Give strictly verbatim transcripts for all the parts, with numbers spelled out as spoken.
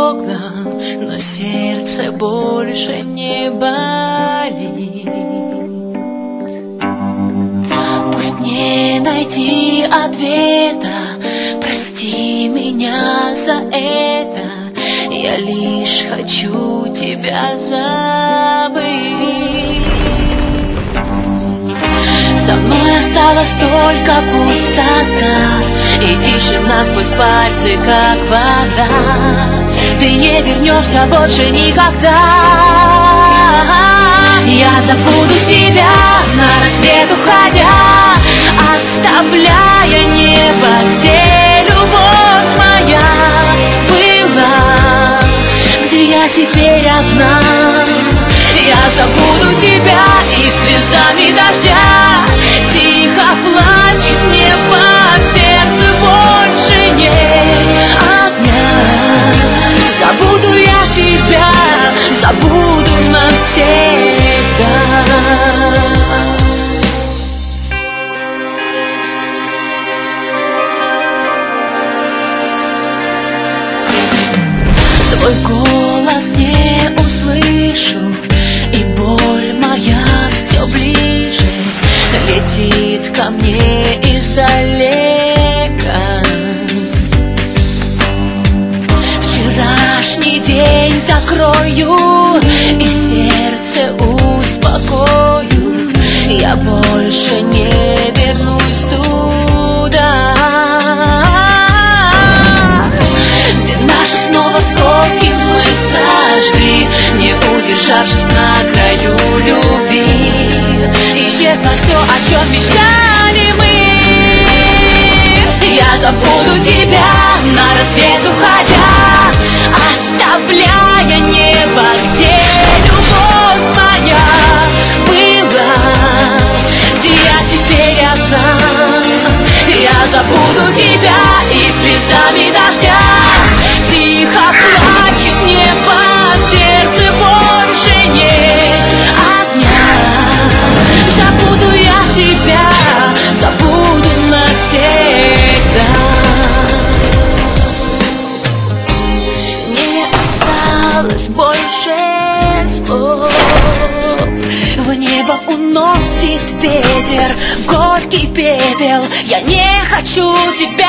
стеклам, но сердце больше не болит. Пусть не найти ответа, прости меня за это, я лишь хочу тебя забыть. Со мной осталась только пустота и тишина сквозь пальцы, как вода. Ты не вернешься больше никогда. Я забуду тебя на рассвет уходя, оставляя небо, где любовь моя была, где я теперь одна. Я забуду тебя и слезами дождя тихо плачет небо, в сердце больше нет огня. Забуду я тебя, забуду навсегда. Твой голос не услышу, и боль моя все ближе летит ко мне издалека. Вчерашний день закрою и сердце успокою. Я больше не вернусь туда, где наши снова скобки мы сожгли, не удержавшись на краю любви. Исчезло все, о чем мечтали мы. Я забуду тебя на рассвет уходя, оставляя небо, где любовь моя была, где я теперь одна. Я забуду тебя и слезами дождя тихо плачет небо, в сердце больше нет огня. Забуду я тебя, забуду навсегда. Не осталось больше слов, в небо уносит ветер горький пепел. Я не хочу тебя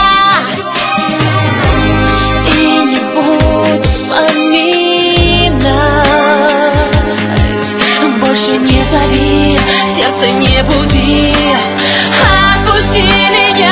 и не буду вспоминать. Больше не зови, сердце не буди, отпусти меня.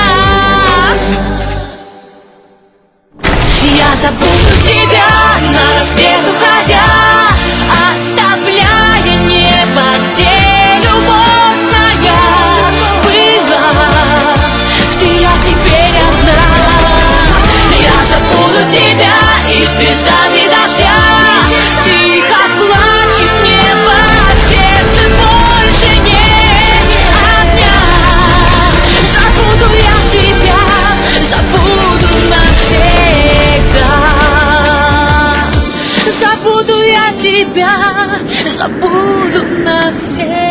Я забуду тебя на рассвет уходя, оставляя небо, где любовь моя была, где я теперь одна. Я забуду тебя и слезами дождя тихо плачет небо, в сердце больше нет огня. Забуду я тебя, забуду навсегда. Забуду я тебя, забуду навсегда.